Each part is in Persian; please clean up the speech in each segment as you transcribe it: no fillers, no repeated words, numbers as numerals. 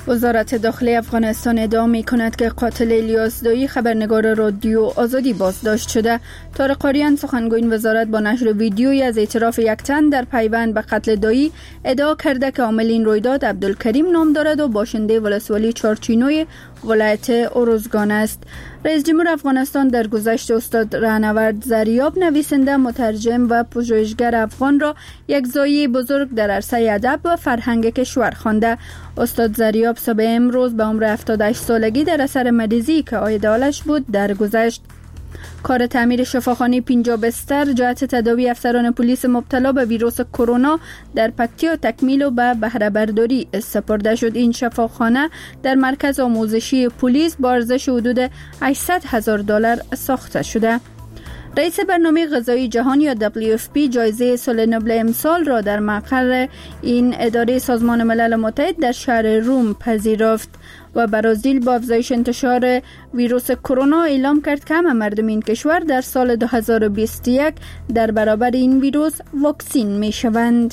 وزارت داخلی افغانستان ادعا می‌کند که قاتل الیاس دایی خبرنگار رادیو آزادی بازداشت شده. طارق قاریان سخنگوی این وزارت با نشر ویدیویی از اعتراف یک تن در پیوند به قتل دایی ادعا کرده که عامل این رویداد عبدالکریم نام دارد و باشنده ولسوالی چارچینوی ولایت اروزگان است. رئیس جمهور افغانستان در گذشته استاد رهنورد زریاب نویسنده، مترجم و پژوهشگر افغان را یک زایی بزرگ در عرصه ادب و فرهنگ کشور خوانده. استاد زریاب صبح امروز به عمر 78 سالگی در اثر مریضی که آیدالش بود درگذشت. کار تعمیر شفاخانه 50 بستر جهت تداوی افسران پلیس مبتلا به ویروس کرونا در پکتیا تکمیل و به بهره برداری سپرده شد. این شفاخانه در مرکز آموزشی پلیس با ارزش حدود $800,000 ساخته شده. رئیس برنامه غذایی جهان یا WFP جایزه صلح نوبل امسال را در مقر این اداره سازمان ملل متحد در شهر روم پذیرفت و برازیل با افزایش انتشار ویروس کرونا اعلام کرد که همه مردم این کشور در سال 2021 در برابر این ویروس واکسین می شوند.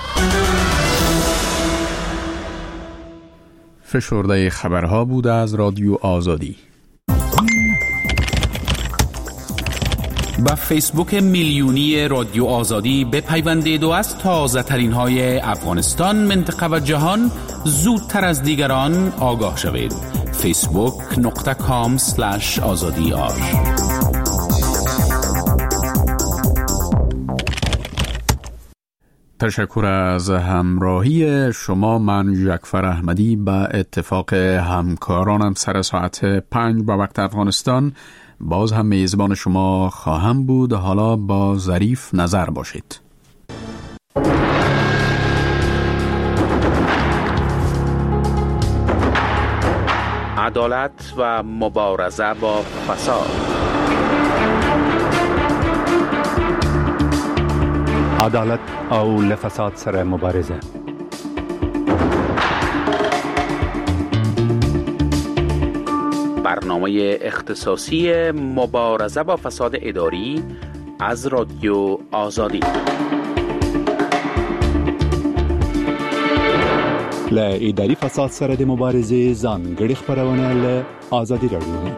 فشرده خبرها بود از رادیو آزادی. با فیسبوک میلیونی رادیو آزادی بپیوندید و از تازه ترین های افغانستان، منطقه و جهان زودتر از دیگران آگاه شوید. facebook.com/azadi. تشکر از همراهی شما. من جعفر احمدی به اتفاق همکارانم سر ساعت 5 با وقت افغانستان باز هم میزبان شما خواهم بود. حالا با ظریف نظر باشید. عدالت و مبارزه با فساد. عدالت او لفساد سره مبارزه. برنامه اختصاصی مبارزه با فساد اداری از رادیو آزادی. ل اداری فساد سره د مبارزه ځانګړي خبرونه ل آزادی رادیو.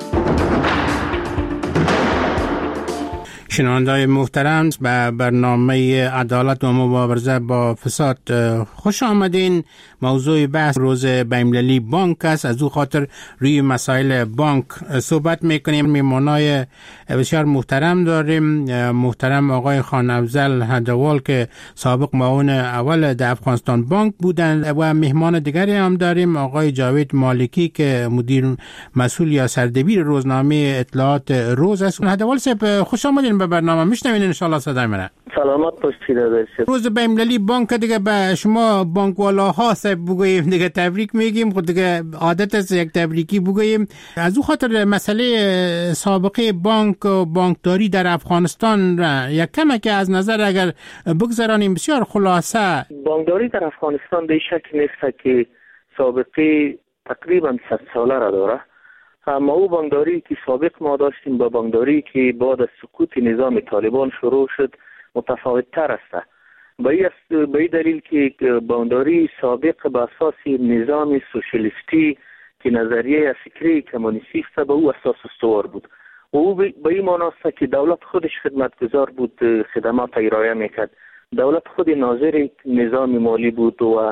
شنونده‌های محترم، به برنامه عدالت و مبارزه با فساد خوش آمدین. موضوع بحث روز بین‌المللی بانک است. از او خاطر روی مسائل بانک صحبت میکنیم. میمانای بسیار محترم داریم. محترم آقای خان افضل هدوال که سابق معاون اول در افغانستان بانک بودند و مهمان دیگری هم داریم آقای جاوید مالکی که مدیر مسئول یا سردبیر روزنامه اطلاعات روز است. هدوال صاحب خوش آمدین به برنامه. میشنوین ان شاء الله صدای منه. سلامت باشید. روز بین‌المللی بانک دیگه به شما بانک‌والاها بگوییم دیگه تبریک میگیم. خود دیگه عادت است یک تبریکی بگوییم. از او خاطر مسئله سابقه بانک و بانکداری در افغانستان را یک کمی که از نظر اگر بگذارانیم بسیار خلاصه. بانکداری در افغانستان به شک نیست که سابقه تقریبا 100 ساله را داره. اما او بانکداری که سابق ما داشتیم با بانکداری که بعد از سقوط نظام طالبان شروع شد متفاوت تر است. به این دلیل که بانکداری سابق به اساس نظام سوسیالیستی که نظریه فکری کمونیستی است به او اساس استوار بود و او به این معنی است که دولت خودش خدمتگزار بود، خدمات ارائه میکرد. دولت خود ناظر نظام مالی بود و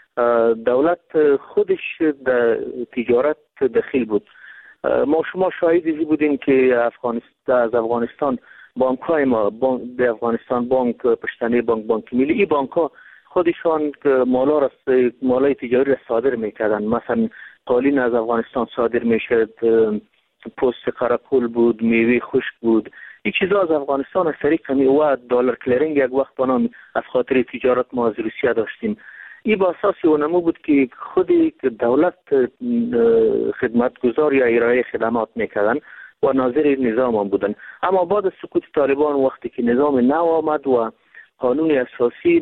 دولت خودش در تجارت دخیل بود. ما شما شاهدی بودیم که از افغانستان بانک های ما در افغانستان بانک پشتنه بانک ملی، این بانک ها خودشان مالای تجاری را صادر میکردن. مثلا قالین از افغانستان صادر میشد، پوست قراقل بود، میوه خشک بود. این چیزا از افغانستان از طریق و دلار کلرینگ یک وقت به نام از خاطر تجارت ما از روسیه داشتیم. این با اساس اونمو بود که خود دولت خدمتگزار یا ارائه خدمات میکردن و ناظر نظام هم بودن. اما بعد از سقوط طالبان وقتی که نظام نو آمد و قانون اساسی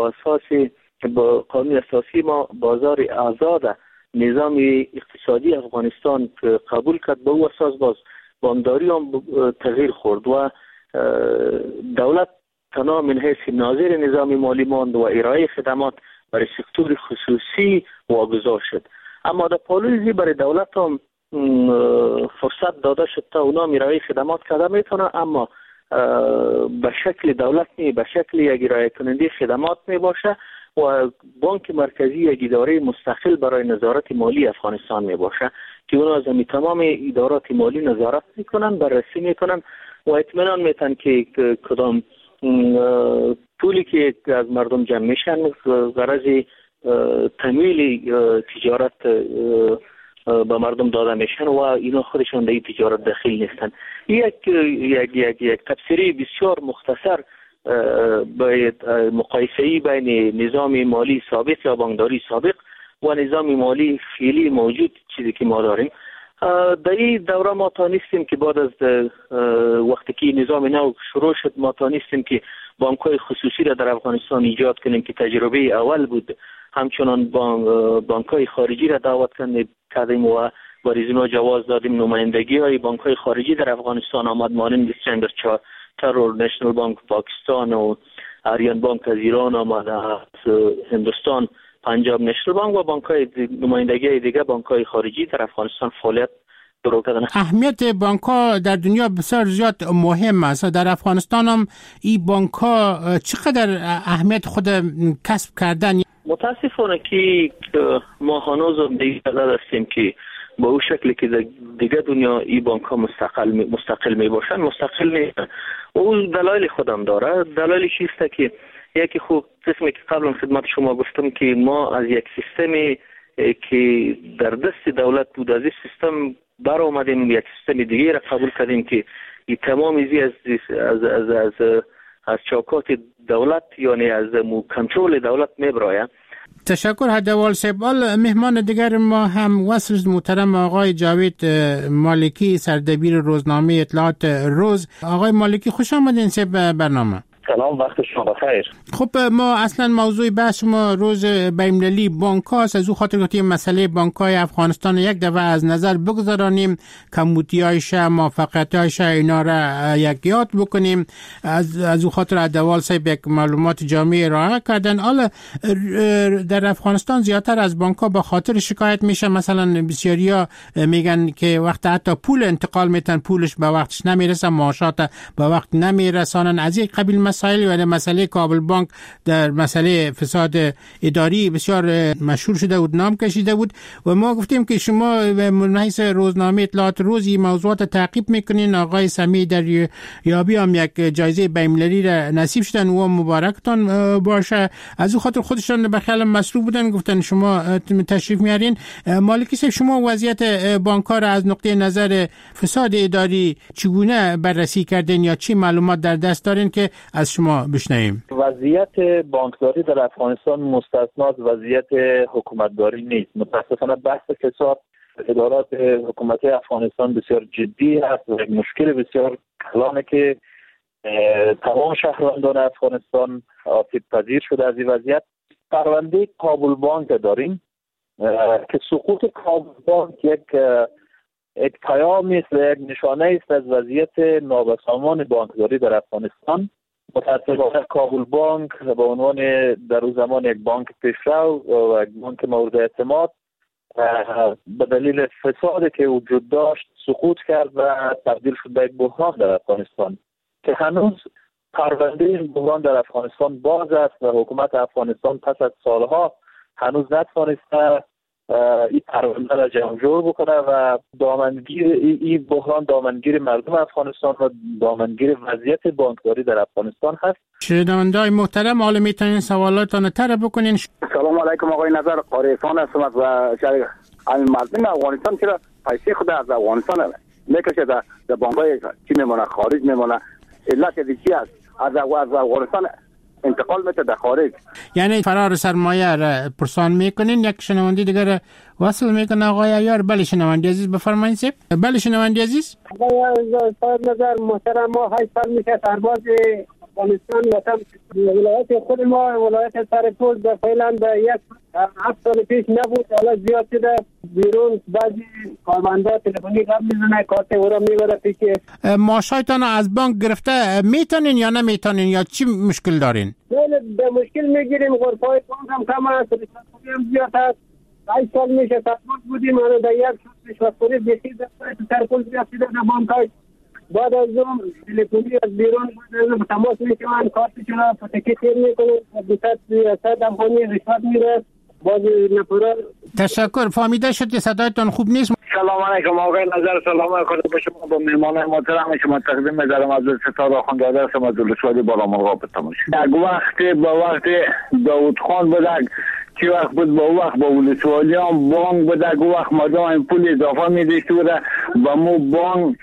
ما بازار آزاد نظام اقتصادی افغانستان قبول کرد، به او اساس باز بانکداری هم تغییر خورد و دولت تنها من حیث ناظر نظام مالی ماند و ارائه خدمات برای سکتور خصوصی واگذار شد. اما در پالیسی برای دولت هم فرصت داده شد تا اونا میروی خدمات کرده میتونه، اما به شکل دولت نی، به شکل یک ارائه کننده خدمات می باشه و بانک مرکزی یک اداره مستقل برای نظارت مالی افغانستان می باشه که اونا از تمام ادارات مالی نظارت میکنن، بررسی میکنن و اطمینان میتن که کدام پولی که از مردم جمع میشن غرض تمویل تجارت به مردم داده میشن و اینا خودشون در تجارت داخل نیستن. یک تفسیری بسیار مختصر باید مقایسه‌ای بین نظام مالی سابق یا بانکداری سابق و نظام مالی فعلی موجود چیزی که ما داریم. در این دوره ما تانستیم که بعد از وقتی که نظام نو شروع شد ما تانستیم که بانک‌های خصوصی را در افغانستان ایجاد کنیم که تجربه اول بود. همچنان بانک‌های خارجی را دعوت کردیم و برای اینا جواز دادیم. نمایندگی‌های بانک‌های خارجی در افغانستان آمد، مانند استاندرد چارتر، نشنل بانک پاکستان و آریان بانک از ایران آمد، از هندوستان پنجاب نشنل بانک و بانک‌های نمایندگی دیگه بانک‌های خارجی در افغانستان فعالیت شروع کردن. اهمیت بانک‌ها در دنیا بسیار زیاد مهم است. در افغانستان هم این بانک‌ها چقدر اهمیت خود کسب کردن؟ متاسفانه که ما هنوز دیگه هستیم که با اون شکلی که دیگه دنیا این بانک ها مستقل می باشن مستقل نیستن. او دلایل خودم داره. دلایلی چیست که یکی خوب قسمی که قبلا خدمت شما گفتم که ما از یک سیستمی که در دست دولت بود از این سیستم بر آمدیم یک سیستم دیگه را قبول کردیم که این تمام از چوکات دولت یعنی از کنترل دولت میبراید. تشکر هدوال صاحب. مهمان دیگر ما هم وصل محترم آقای جاوید مالکی، سردبیر روزنامه اطلاعات روز. آقای مالکی خوش آمدین به برنامه. سلام، وقت شما بخیر. خب ما اصلا موضوع بحث ما روز بین‌المللی بانک‌هاست. از او خاطر که مسئله بانک‌های افغانستان یک دفعه از نظر بگذارانیم، کمبودی‌هایش، موفقیت‌هایش اینا را یک یاد بکنیم. از او خاطر عدوال صاحب یک معلومات جامع ارائه کردن. حالا در افغانستان زیادتر از بانک‌ها به خاطر شکایت میشه. مثلا بسیاریا میگن که وقت حتی پول انتقال میتن پولش به وقتش نمیرسه، معاشات به وقت نمیرسانن. از یک قبیل مسائل و مسئله کابل بانک در مسئله فساد اداری بسیار مشهور شده بود، نام کشیده بود و ما گفتیم که شما به حیث روزنامه اطلاعات روزی موضوعات تعقیب میکنین. آقای سمیع دریابی هم یک جایزه بین‌المللی را نصیب شدن و مبارکتان باشه. از او خاطر خودشان به خیال مسئول بودن، گفتن شما تشریف میارین. مالکی صاحب، شما وضعیت بانک‌ها را از نقطه نظر فساد اداری چگونه بررسی کردین یا چی معلومات در دست دارین که از شما بشنویم؟ وضعیت بانکداری در افغانستان مستثنا از وضعیت حکومتداری نیست. متاسفانه بحث فساد ادارات حکومتی افغانستان بسیار جدی است و مشکل بسیار کلانه که تمام شهروندان افغانستان آسیب پذیر شده از این وضعیت. پرونده کابل بانک داریم که سقوط کابل بانک یک پیامی است و یک نشانه است از وضعیت نابسامان بانکداری در افغانستان. متاسفانه کابل بانک به عنوان در اون زمان یک بانک پیشرو و یک بانک مورد اعتماد به دلیل فسادی که وجود داشت سقوط کرد و تبدیل شد به یک بحران در افغانستان که هنوز پرونده این بحران در افغانستان باز است و حکومت افغانستان پس از سالها هنوز نتوانسته این پرونده را جمع بکنه و دامنگیر این بحران دامنگیر مردم افغانستان و دامنگیر وضعیت بانکداری در افغانستان هست. شنونده‌های محترم، حالا میتونین سوالاتتان طرح بکنین. سلام علیکم آقای نظر قاریفان هستم و شریک مردم افغانستان چرا پیسه خود از افغانستان میکشه در بانک‌های چی میمونه خارج میمونه؟ علت چی است؟ از افغانستان انتقال میشه در خارج، یعنی فرار سرمایه را پرسان میکنین. یک شنونده دیگر وصل میکنه آقای عیار. بله شنونده عزیز بفرمایید صاحب. بله شنونده عزیز. آقای نظر محترم، ما 8 سال میشه سرباز افغانستان وطن ولایت خود ما ولایت سرپول در فعلا به یک 7 سال پیش نبود، حالا زیاد شده. بیرون بعضی کارمندا تلفنی قبل میزنه کارت او را میبره پیش. معاشایتان از بانک گرفته میتونین یا نمیتونین یا چی مشکل دارین؟ به مشکل میگیریم. غرفای بانک هم کم است، رشوه‌خوری هم زیاد است. 8 سال میشه سرپوز بودیم، ما در یک سال رشوتخوری بسیار در سرپوز رسیده در بانک‌های. بعد از اون تلفنی از بیرون تماس میکنن، کارتشون را پتکی تیر میکنن، 200 افغانی رشوت میره. باز نپورا تشکر. فهمیده شد که صدایتان خوب نیست. سلام علیکم آقای نظر، سلام علیکم به شما، با مهمان محترم شما تقدیم می‌دارم از ستاره آخوندزاده هستم از ولسوالی بالامرغاب تماش. یک وقت با وقت داوود خان بود، چی وقت بود با وقت با ولسوالی هم بانک بود، وقت مردم پول اضافه می‌داشت و با مو بانک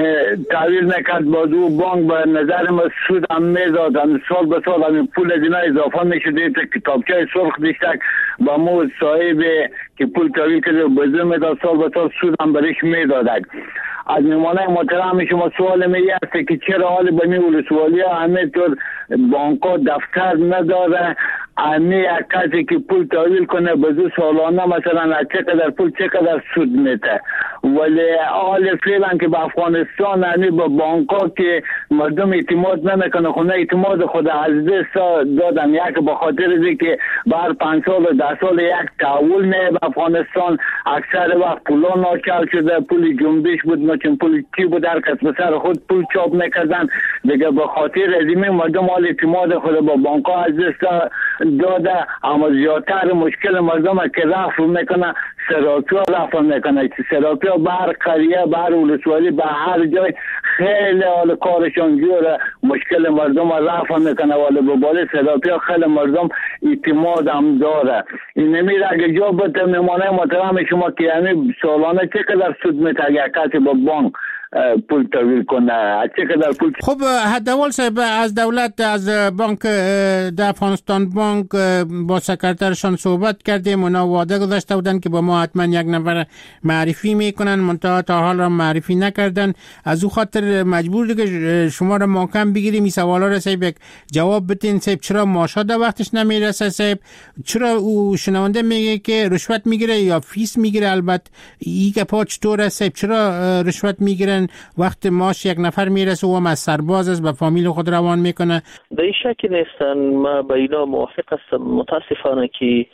تعویل نکرد، با دو بانک به نظر ما سود هم میدادن، سال به سال همین پول از اینا اضافه میشد، کتابچه سرخ دیشتک با مو صاحب که پول تعویل کرده بزر میداد، سال به سال سود هم برش میدادن. از مهمانه محترم شما سوال می است که چرا حال بمی ولسوالی ها همه طور بانک ها دفتر نداره، همه یک کسی که پول تحویل کنه بزو سالانه مثلا چقدر پول چقدر سود میده، ولی حال فعلا که به افغانستان همه با بانک ها که مردم اعتماد نمیکنه، خونه اعتماد خود از دست دادن، یک به خاطر از که بر 5 سال و 10 سال یک تحول نه به افغانستان، اکثر وقت پولا ناچار شده، پول جنبش بود چون پول چی بود هر کس به سر خود پول چاپ نکردن دیگه، به خاطر از این مردم حال اعتماد خود با بانک ها از دست داده. اما زیادتر مشکل مردم که رفع میکنه سراپیا رفع میکنه، سراپیا بر قریه بر ولسوالی به هر جای خیلی حال کارشان جوره، مشکل مردم رفع میکنه، ولی به بالا سراپیا خیلی مردم اعتماد هم داره. این نمیره اگه جا بده مهمانه محترم شما که یعنی سالانه چقدر سود میده یک کسی با بانک پول تحویل کنه، چقدر پول. خب حداقل صاحب از دولت از بانک در افغانستان بانک با سکرترشان صحبت کردیم، اونا وعده گذاشته بودن که با ما حتما یک نفر معرفی میکنن، منتها تا حال را معرفی نکردن. از او خاطر مجبور که شما را محکم بگیریم این سوالا را صاحب یک جواب بدین. صاحب چرا معاشات در وقتش نمیرسه؟ صاحب چرا او شنونده میگه که رشوت میگیره یا فیس میگیره؟ البته این که پا چطوره صاحب؟ چرا رشوت میگیرن وقت ماش یک نفر میرسه و هم از سرباز است به فامیل خود روان میکنه؟ در این شکی نیستن، ما با اینا موافق هستم. متاسفانه که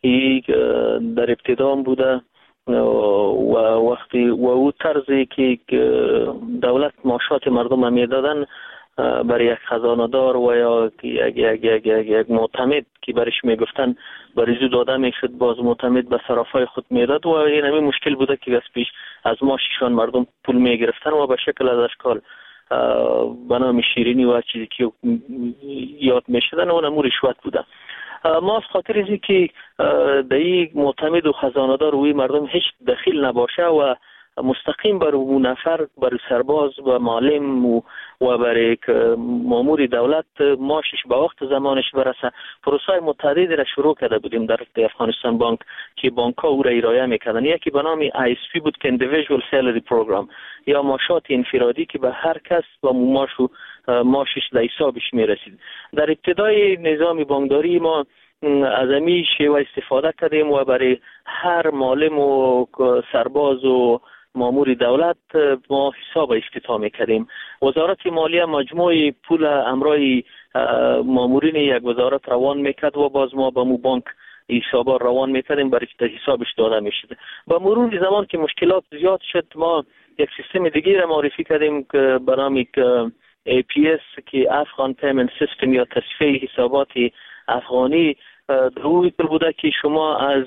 در ابتدا بوده و وقتی و او طرزی که دولت معاشات مردم میدادن برای یک خزانه‌دار و یا یک معتمد که برش میگفتن بریزو داده میشد، باز معتمد به صرافای خود میداد و این همین مشکل بوده که از پیش از معاششان مردم پول میگرفتن و به شکل از اشکال به نام شیرینی و چیزی که یاد میشدن و نمو رشوت بوده. ما از خاطر ازی که در این معتمد و خزانه‌دار روی مردم هیچ دخیل نباشه و مستقیم بر اون نفر، بر سرباز و معلم و برای مامور دولت ماشش به وقت زمانش برسه، پروسه متعددی را شروع کرده بودیم در افغانستان بانک که بانک ها او را ارائه میکردن. یکی به نام ISP بود که Individual Salary Program یا معاشات انفرادی که به هر کس با ماشش در حسابش میرسید. در ابتدای نظام بانکداری ما از همین شیوه استفاده کردیم و برای هر معلم و سرباز و مامور دولت ما حساب افتتاح می‌کردیم. وزارت مالیه مجموع پول امرای مامورین یک وزارت روان میکرد و باز ما با مو بانک حسابا روان میکردیم برای حسابش داده میشد. با مرور زمان که مشکلات زیاد شد ما یک سیستم دیگه را معرفی کردیم که به نام APS که افغان پیمنت سیستم یا تصفیه حسابات افغانی روی بوده که شما از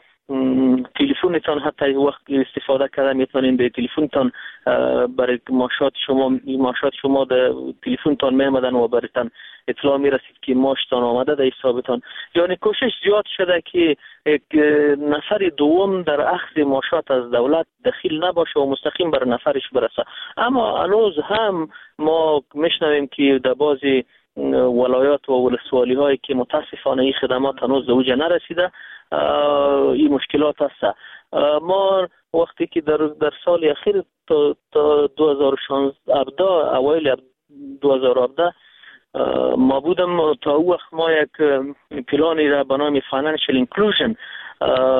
تلفنتان حتی وقت استفاده کرده میتونین به تلفنتان برای معاشات شما در تلفنتان میامدن و برایتان اطلاع میرسید که معاشتان آمده در حسابتان. یعنی کوشش زیاد شده که نفر دوم در اخذ معاشات از دولت دخیل نباشه و مستقیم بر نفرش برسه. اما هنوز هم ما میشنویم که در بعضی ولایات و ولسوالی هایی که متاسفانه این خدمات هنوز به اوج نرسیده، این مشکلات هست. ما وقتی که در سال اخیر تا 2016 اوایل 2017 ما بودم، تا او وقت ما یک پلانی را به نام Financial Inclusion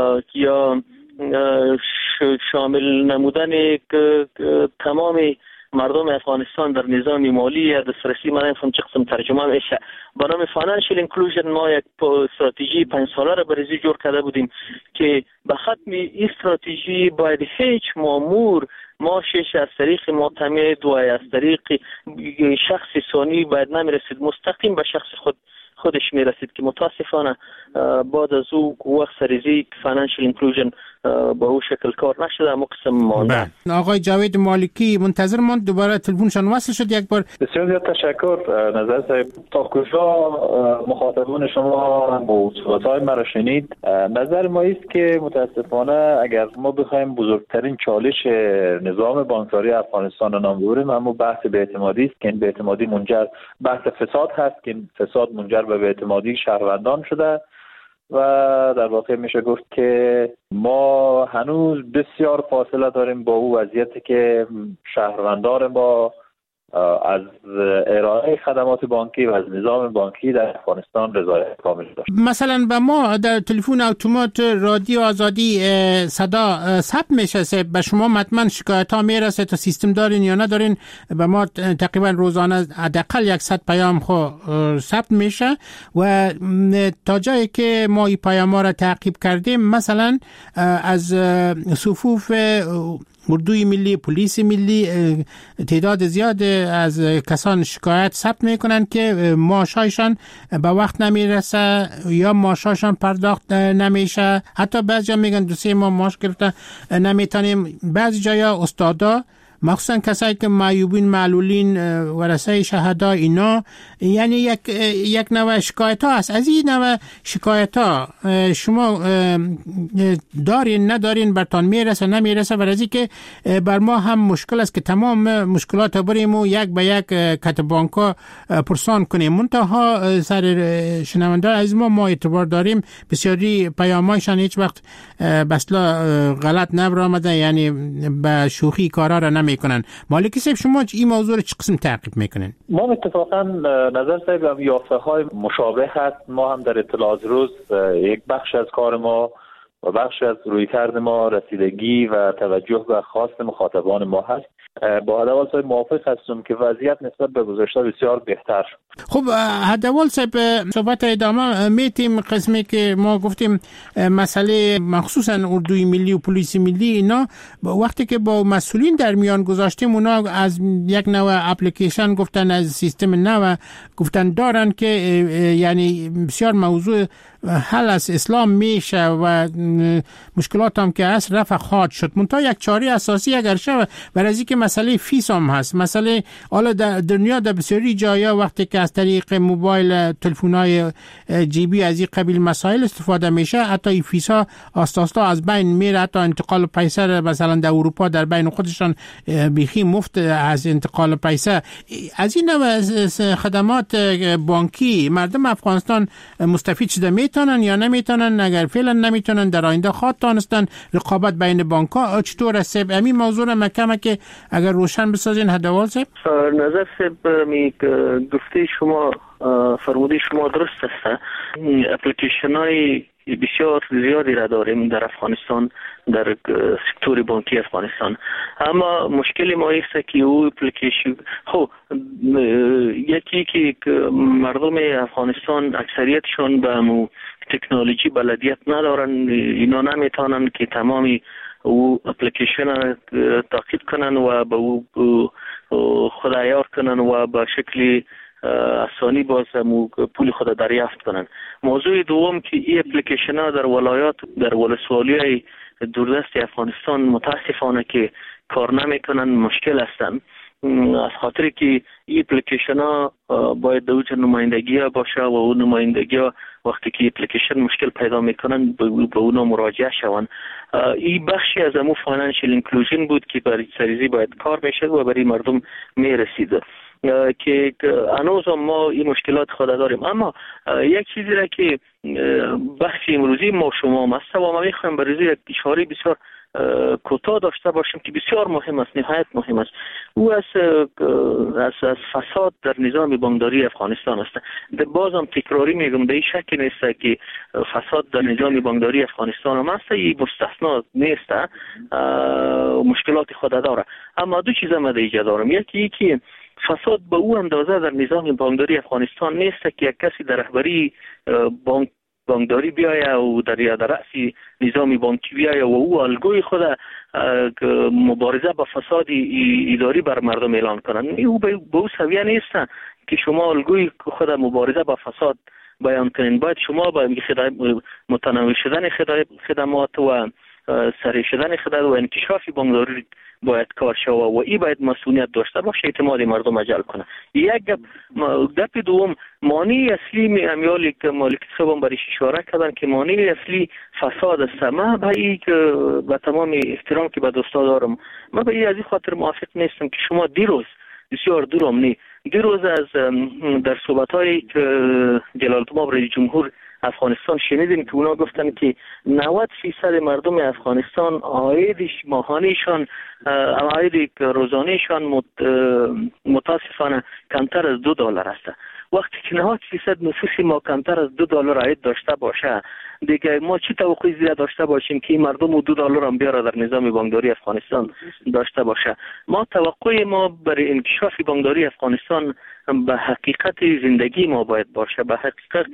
یا شامل نمودن تمام مردم افغانستان در نظام مالی یا دسترسی من نمی‌فهم چه قسم ترجمه میشه. با نام فاینانشل اینکلوژن ما یک استراتژی 5 ساله را برای جور کرده بودیم که به ختم این استراتژی باید هیچ مامور معاشش از طریق معتمد و از طریق شخص ثانی باید نمیرسید، مستقیم به شخص خودش میرسید که متاسفانه بعد از او وقت سریزی فاینانشل اینکلوژن با او شکل کار نشده، اما قسم مانده. آقای جاوید مالکی منتظر ماند دوباره تلفنشان وصل شد یک بار. بسیار زیاد تشکر نظر صاحب. تا کجا مخاطبان شما موضوعات‌های مرا شنید؟ نظر ما است که متاسفانه اگر ما بخوایم بزرگترین چالش نظام بانکداری افغانستان را نام ببریم، اما بحث بی‌اعتمادی است که این بی‌اعتمادی بحث فساد هست که این فساد منجر به بی‌اعتمادی شهروندان شده و در واقع میشه گفت که ما هنوز بسیار فاصله داریم با او وضعیتی که شهروندان ما از ارائه خدمات بانکی و از نظام بانکی در افغانستان رضایت کامل داشت. مثلا به ما در تلفن اتومات رادیو آزادی صدا ثبت میشه، به شما مطمئن شکایت ها میرسه تا سیستم دارین یا ندارین؟ به ما تقریبا روزانه حداقل 100 پیام خو ثبت میشه و تا جایی که ما این پیام ها را تعقیب کردیم، مثلا از صفوف اردوی ملی، پلیس ملی تعداد زیاد از کسان شکایت ثبت میکنن که معاشایشان به وقت نمیرسه یا معاششان پرداخت نمیشه. حتی بعضی میگن 2-3 ماه معاش گرفته نمیتونیم. بعضی جایا استادا، مخصوصا کسایی که معیوبین، معلولین، ورثه شهدا، اینا یعنی یک نوع شکایت ها هست. از این نوع شکایت ها شما دارین ندارین، برتان میرسه نمیرسه؟ و از این که بر ما هم مشکل است که تمام مشکلات بریم و یک به یک کت بانکا پرسان کنیم. منتها سر شنونده از ما اعتبار داریم، بسیاری پیامایشان هیچ وقت بسلا غلط نبرآمده، یعنی به شوخی کارا را نمی کنن. مالکی صاحب شما این موضوع رو چه قسم تعقیب میکنن؟ ما اتفاقا نظر صاحب یافته های مشابه هست. ما هم در اطلاعات روز یک بخش از کار ما و بخش از رویکرد ما رسیدگی و توجه به خواست مخاطبان ما هست. با هدوال صاحب موافق هستم که وضعیت نسبت به گذشته بسیار بهتر شد. خب هدوال صاحب صحبت ادامه میتیم قسمی که ما گفتیم مسئله مخصوصا اردوی ملی و پلیس ملی، اینا وقتی که با مسئولین در میان گذاشتیم، اونا از یک نوع اپلیکیشن گفتن، از سیستم نو گفتن دارن که یعنی بسیار موضوع حل از اسلام میشه و مشکلات هم که هست رفع خواهد شد. منتها یک چاره اساسی اگر شود برای از اینکه مسئله فیس هم هست. مسئله حالا در دنیا در بسیاری جایا وقتی که از طریق موبایل، تلفن‌های جیبی از این قبیل مسائل استفاده میشه، حتی این فیس ها آستا از بین میره. حتی انتقال پیسه مثلا در اروپا در بین خودشان بیخی مفت از انتقال پیسه. از این نوع خدمات بانکی مردم افغانستان مستفید شده میتونن یا نمیتونن؟ اگر فعلا نمیتونن، در آینده خواهد تانستن رقابت بین بانک‌ها چطور است؟ همین موضوع را مکمه که اگر روشن بسازین هدوال صاحب. نظر صاحب می گفته شما فرموده شما درست است. اپلیکیشن های بسیار زیادی را داریم در افغانستان، در سکتور بانکی افغانستان، اما مشکل ما است که او اپلیکیشن یکی که مردم افغانستان اکثریتشون به تکنولوژی بلدیت ندارن، اینا نمیتونن که تمامی او اپلیکیشن را تعقیب کنن و به او خودعیار کنن و به شکل آسانی باز پول خود دریافت کنن. موضوع دوم که این اپلیکیشن ها در ولایات، در ولسوالی دوردست افغانستان متاسفانه که کار نمیکنن، مشکل هستن. از خاطر که این اپلیکیشن ها باید دوج نمایندگی ها باشه و اون نمایندگی ها وقتی که اپلیکیشن مشکل پیدا میکنن به اونا مراجعه شون. این بخشی از امو فاینانشل اینکلوژن بود که برای سریزی باید کار میشد و برای مردم میرسید. که هنوز ما این مشکلات خود داریم. اما یک چیزی را که بحث امروزی ما شما است و ما میخوایم برای یک اشاره بسیار کوتاه داشته باشیم که بسیار مهم است، نهایت مهم است. او از فساد در نظام بانکداری افغانستان است. بازم تکراری میگم به این شک نیست که فساد در نظام بانکداری افغانستان هم است، این مستثنا نیست، مشکلات خود داره. اما دو چیز ما دیگه دارم. یکی فساد به او اندازه در نظام بانکداری افغانستان نیست که یک کسی در رهبری بانکداری بیاید و در رأس نظام بانکی بیاید و او الگوی خود مبارزه با فساد اداری بر مردم اعلان کنند. او به او سویه نیست که شما الگوی خود مبارزه با فساد بیان کنین. باید شما با متنوع شدن خدمات و سریع شدن خدمات و انکشاف بانکداری باید کار شود و این باید مسئولیت داشته باشه، اعتماد مردم جلب کنه. یک گپ دوم، مانع اصلی امیالی که مالک صاحب برایش اشاره کردن که مانع اصلی فساد است. من به این با تمام احترام که به دوستا دارم، من به این از این خاطر موافق نیستم که شما دیروز بسیار دیروز از در صحبت‌های جلالتمآب رئیس جمهور افغانستان شنیدیم که اونا گفتن که 90% مردم افغانستان عایدش ماهانهشان، عاید روزانهشان متاسفانه کمتر از $2 است. وقتی که 90% نفوس ما کمتر از $2 عاید داشته باشه، دیگه ما چی توقعی زیاد داشته باشیم که این مردم $2 هم بیاره در نظام بانکداری افغانستان داشته باشه؟ ما توقع ما برای انکشاف بانکداری افغانستان به حقیقت زندگی ما باید باشه، به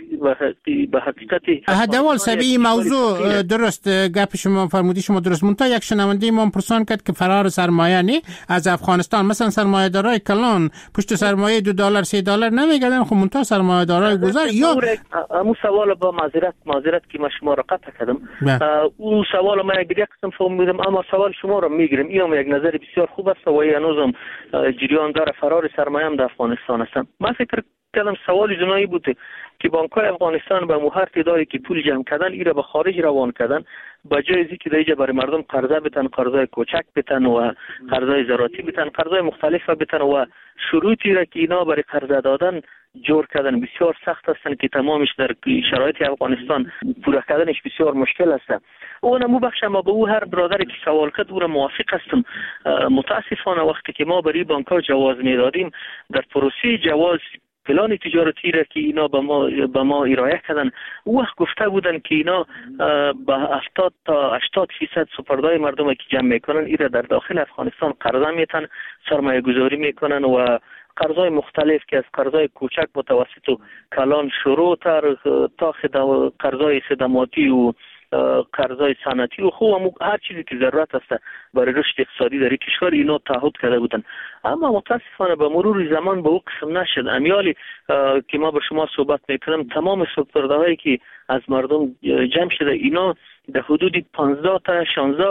حقیقت هدوال سبی موضوع درست گپ شما فرمودی، شما درست. منتها یک شنونده ما پرسان کرد که فرار سرمایه نی از افغانستان، مثلا سرمایه دارای کلان پشت سرمایه $2 $3 نمیگردن، خب منتها سرمایه دارای گذر یا همون سوال با معذرت که من شما را قطع کردم. اون سوال من یک قسم فهمیدم، اما سوال شما را میگیرم. این هم یک نظر بسیار خوب است و هنوزم جریان داره فرار سرمایه هم در افغانستان است. من فکر کردم سوال جنایی بوده که بانک‌های افغانستان به هر تعدادی که پول جمع کردن ایره به خارج روان کردن، با جای از اینکه دیگه برای مردم قرضه بتن، قرضای کوچک بتن و قرضای زراعتی بتن، قرضای مختلف بتن و شروطی را که اینا برای قرضه دادن جور کردن بسیار سخت هستن که تمامش در شرایط افغانستان پورا کردنش بسیار مشکل است. اون مو بخش ما به او هر برادری که سوال کرد او را موافق هستم. متاسفانه وقتی که ما برای بانک‌ها جواز میدادیم، در پروسه جواز پلان تجارتی را که اینا به ما ارائه کردن، وقت گفته بودن که اینا با 70 تا 80% سپردای مردم که جمع میکنن اینا در داخل افغانستان قرضه میتن، سرمایه گذاری میکنن و قرضای مختلف که از قرضای کوچک، متوسط و کلان شروع تا قرضای خدماتی و قرضای صنعتی و خوب هر چیزی که ضرورت است برای رشد اقتصادی در کشور اینا تعهد کرده بودن. اما متاسفانه به مرور زمان به او قسم نشد. امیالی که ما به شما صحبت میکنم، تمام سپرده‌هایی که از مردم جمع شده اینا در حدود 15 تا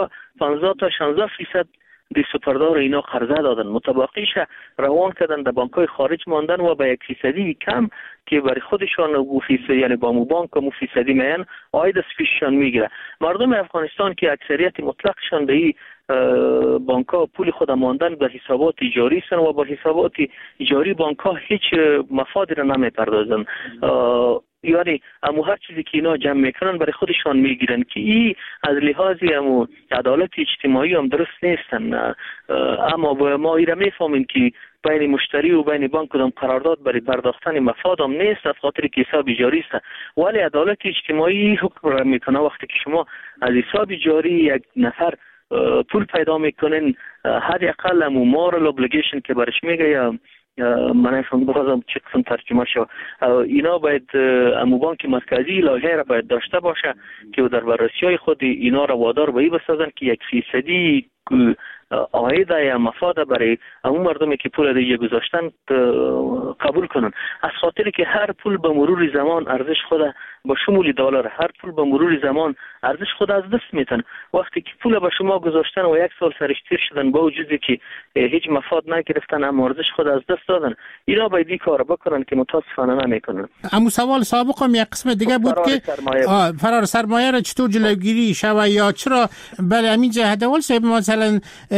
16% دی سپردار اینا قرضه دادن، متباقیش روان کردن در بانک‌های خارج ماندن و به 1% کم که برای خودشان و فیصد، یعنی با مو بانک و فیصدی میان عاید از پیششان میگیره. مردم افغانستان که اکثریت مطلقشان به این بانک‌ها پول خود ماندن به حسابات جاری هستند و با حسابات جاری بانک‌ها هیچ مفادی را نمیپردازن، یعنی امو هر چیزی که اینا جمع میکنن برای خودشان میگیرن که این از لحاظ امو عدالت اجتماعی هم درست نیستن. اما ما ایره میفهمیم که بین مشتری و بین بانک کدام قرارداد برای پرداختن مفاد هم نیست، از خاطر که حساب جاری است. ولی عدالت اجتماعی حکم را میکنه وقتی که شما از حساب جاری یک نفر پول پیدا میکنین، حداقل امو مورال ابلیگیشن که برش میگه یا من بخواستم چه قسم ترجمه شو، اینا باید امو بانک مرکزی لایحه را باید داشته باشه که در بررسی‌های خود اینا را وادار به این بسازن که 1% عاید یا مفاد برای امو مردمی که پول دیگه گذاشتن قبول کنن، از خاطر که هر پول به مرور زمان ارزش خود با شمول $، هر پول به مرور زمان ارزش خود از دست میتن. وقتی که پول به شما گذاشتن و 1 سال سرش تیر شدن با وجودی که هیچ مفاد نگرفتن اما ارزش خود از دست دادن، اینا باید این کار بکنن که متاسفانه نمیکنن. اما سوال سابق هم یک قسم دیگه بود که فرار سرمایه را چطور جلوگیری شود یا چرا؟ بله همین هدوال صاحب مثلا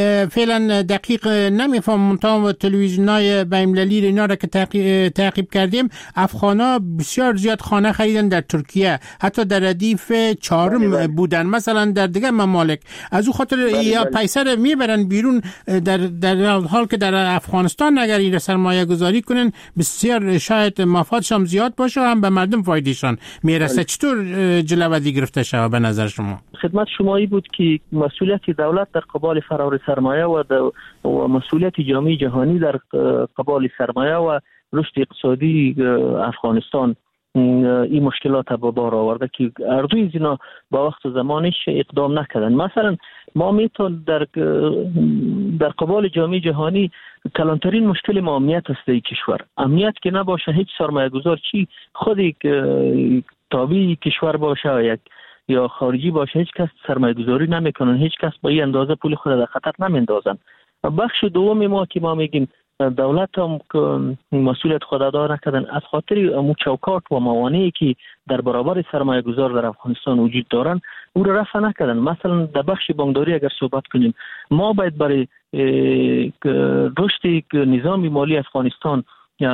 فعلا دقیق نمیفهم. تا تلویزیونای بین‌المللی اینا را که تعقیب کردیم، افغانا بسیار زیاد خانه خریدن در ترکیه، حتی در ردیف 4 بودن، مثلا در دیگه ممالک. از او خاطر یا پیسر میبرن بیرون، در حال که در افغانستان اگر این سرمایه گذاری کنن بسیار شاید مفادشان زیاد باشه و هم به مردم فایدهشان میرسه. چطور جلوه‌ای گرفته شود به نظر شما؟ خدمت شما ای بود که مسئولیت دولت در قبال فرار سرمایه و مسئولیت جامعه جهانی در قبال سرمایه و رشد اقتصادی افغانستان این مشکلات به بار آورده که اردوی اینا با وقت و زمانش اقدام نکردن. مثلا ما میتون در قبال جامعه جهانی کلانترین مشکل ما امنیت است در کشور. امنیت که نباشه هیچ سرمایه گذار چی خودی تابعی کشور باشه یا خارجی باشه هیچ کس سرمایه گذاری نمیکنن، هیچ کس با این اندازه پول خود در خطر نمیندازن. بخش دوم ما که ما میگیم دولت هم مسئولیت خود ادا نکردن از خاطر امو چوکات و موانعی که در برابر سرمایه گذار در افغانستان وجود دارن او را رفع نکردن. مثلا در بخش بانکداری اگر صحبت کنیم، ما باید برای رشد نظام مالی افغانستان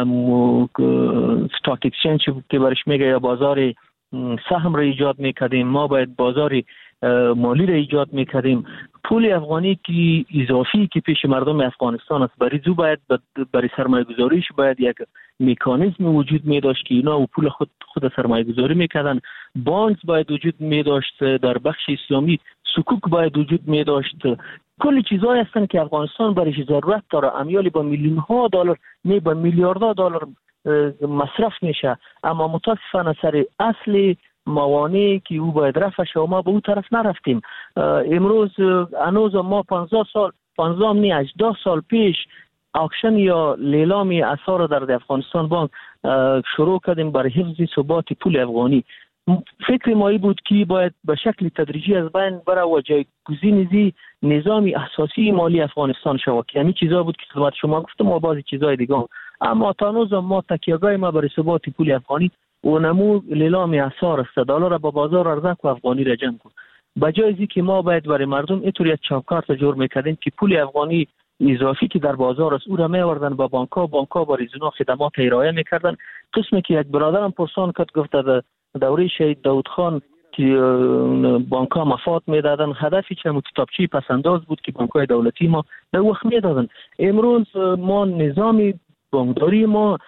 ستاک اکسچنج که برش میگه یا بازار سهم را ایجاد میکردیم، ما باید بازار مالی را ایجاد میکردیم. پول افغانی که اضافی که پیش مردم افغانستان است برای سرمایه گذاریش باید یک مکانیزم وجود می داشت که اینا و پول خود سرمایه گذاری میکردن. بانک باید وجود می داشت، در بخش اسلامی سکوک باید وجود می داشت. کلی چیزایی هستن که افغانستان برایش ضرورت داره. امیالی با میلیون ها دلار نه با میلیاردها دلار مصرف میشه، اما متاسفانه سر اصل موانعی که او باید رفع شه و ما به او طرف نرفتیم. امروز هنوز ما 18 سال پیش اکشن یا لیلامی اسعار در افغانستان بانک شروع کردیم برای حفظ ثبات پول افغانی. فکر مایی بود که باید به شکل تدریجی از بین بره و جایگزین نظام اساسی مالی افغانستان شود. یعنی چیزا بود که خدمت شما گفتم و بعضی چیزای دیگه. اما تا هنوز ما تکیه‌گاه ما برای ثبات پول افغانی و نمو لیلام اسعار است. دلار با بازار ارزک و افغانی را جمع کن. بجای از اینکه ما باید برای مردم اینطوری یک چوکات جور میکردیم که پول افغانی اضافی که در بازار است او را میآوردن با بانک‌ها برای زنا خدمات ارائه میکردن. قسمی که یک برادرم پرسان کرد گفت در دوره شهید داود خان که بانک‌ها مفاد میدادن، هدفی که کتابچه پسنداز بود که بانک‌های دولتی ما در وقت میدادن. امروز ما نظام بانکداری ما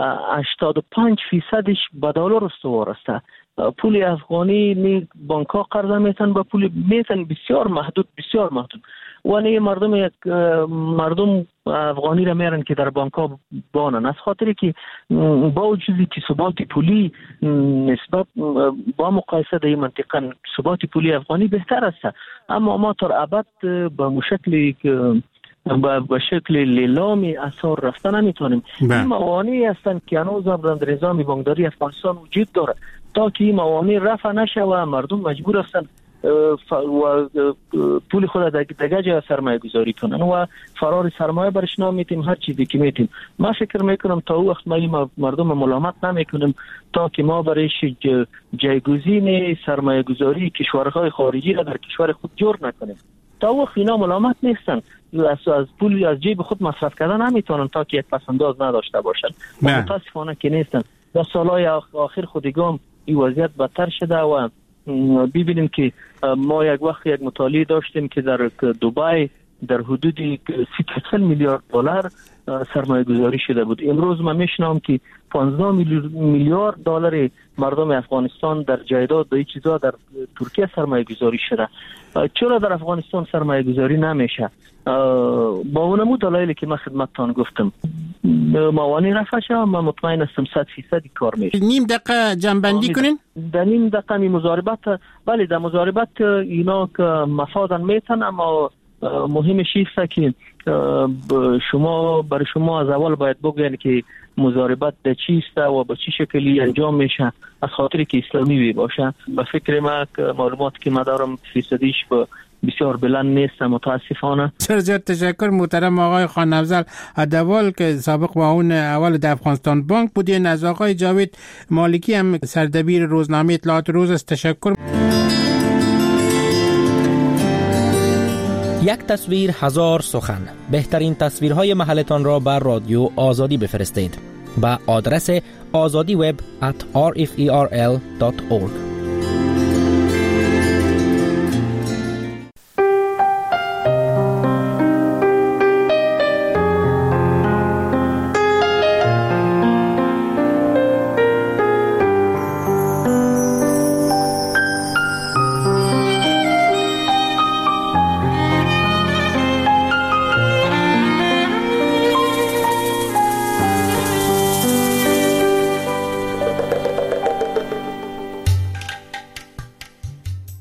85% به دلار استوار است. پول افغانی نی بانک‌ها قرضه میتن با پول میتن بسیار محدود و نی مردم افغانی را میرن که در بانک‌ها بانن. از خاطری که با وجودی که ثبات پولی نسبت با مقایسه در این منطقه ثبات پولی افغانی بهتر است، اما ما تا ابد به شکل لیلامی اسعار رفتن نمیتونیم. این موانعی هستند که هنوز در نظام بانکداری افغانستان وجود داره. تا که این موانع رفع نشه و مردم مجبور هستند و پول خود در جای سرمایه گذاری کنن و فرار سرمایه برش نمیتیم، هر چیزی که میتیم. من فکر میکنم تا وقت ما مردم ملامت نمیکنیم تا که ما برایش جایگزین سرمایه گذاری کشورهای خارجی را در کشور خود جور نکنیم. تا وقت اینا ملامت نیستن از پول از جیب خود مصرف کردن نمیتونن تا که یک پسنداز نداشته باشن. متاسفانه که نیستن. در سالهای آخر خودگام این وضعیت بدتر شده و ببینیم که ما یک وقت یک مطالعه داشتیم که در دبی در حدود 30 میلیارد دلار سرمایه گذاری شده بود. امروز من میشنم که 15 میلیارد دلار مردم افغانستان در جایداد و این چیزا در ترکیه سرمایه گذاری شده. چرا در افغانستان سرمایه گذاری نمیشه؟ با اونمو دلایلی که من خدمتتان گفتم موانع رفع شد. من مطمئن هستم 100% کار میشه. نیم دقیقه جنبندی کنین. در نیم دقیقه می مضاربت، بله در مضاربت اینا که مفادن میتن، اما مهمش است که برای شما از اول باید بگوین که مضاربت در چیست و به چه شکلی انجام میشه، از خاطر که اسلامی باشه. به فکر ما معلومات که ما دارم فیصدیش بسیار بلند نیست متاسفانه. زیاد تشکر محترم آقای خان افضل عدوال که سابق معاون اول در افغانستان بانک بودین. از آقای جاوید مالکی هم سردبیر روزنامه اطلاعات روز است. تشکر. یک تصویر هزار سخن. بهترین تصویرهای محلتان را بر رادیو آزادی بفرستید. با آدرس azadiweb@rferl.org.